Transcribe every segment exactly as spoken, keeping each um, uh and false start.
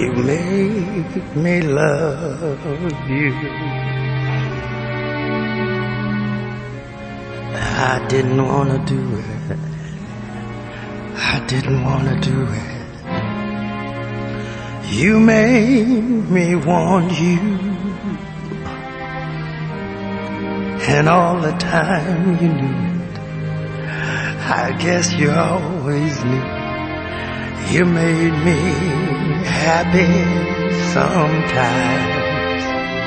You make me love you. I didn't want to do it. I didn't want to do it. You made me want you. And all the time you knew it. I guess you always knew. You made me happy sometimes.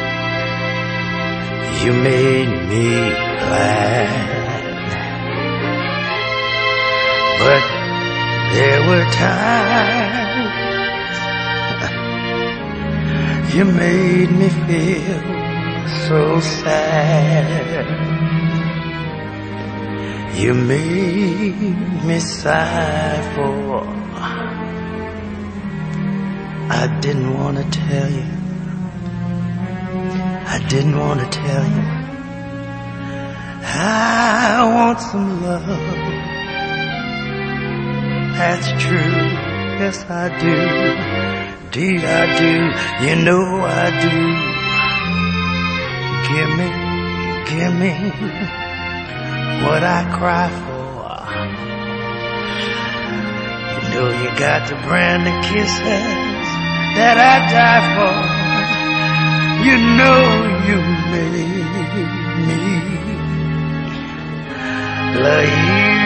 You made me glad. But there were times you made me feel so sad. You made me sigh for. I didn't want to tell you. I didn't want to tell you. I want some love. That's true. Yes, I do. Indeed, I do. You know I do. Give me, give me what I cry for. You know you got the brand of kisses that I die for. You know you made me love you.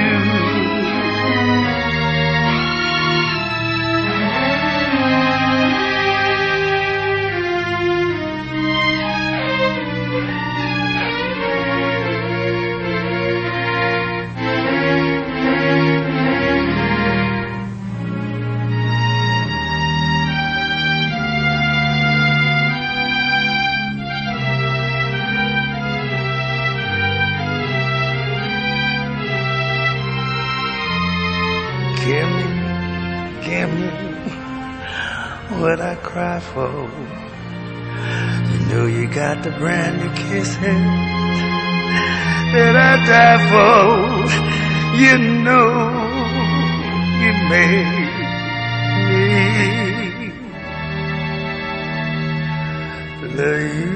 Give me, give me what I cry for. You know you got the brand new kisses that I die for. You know you made me love you.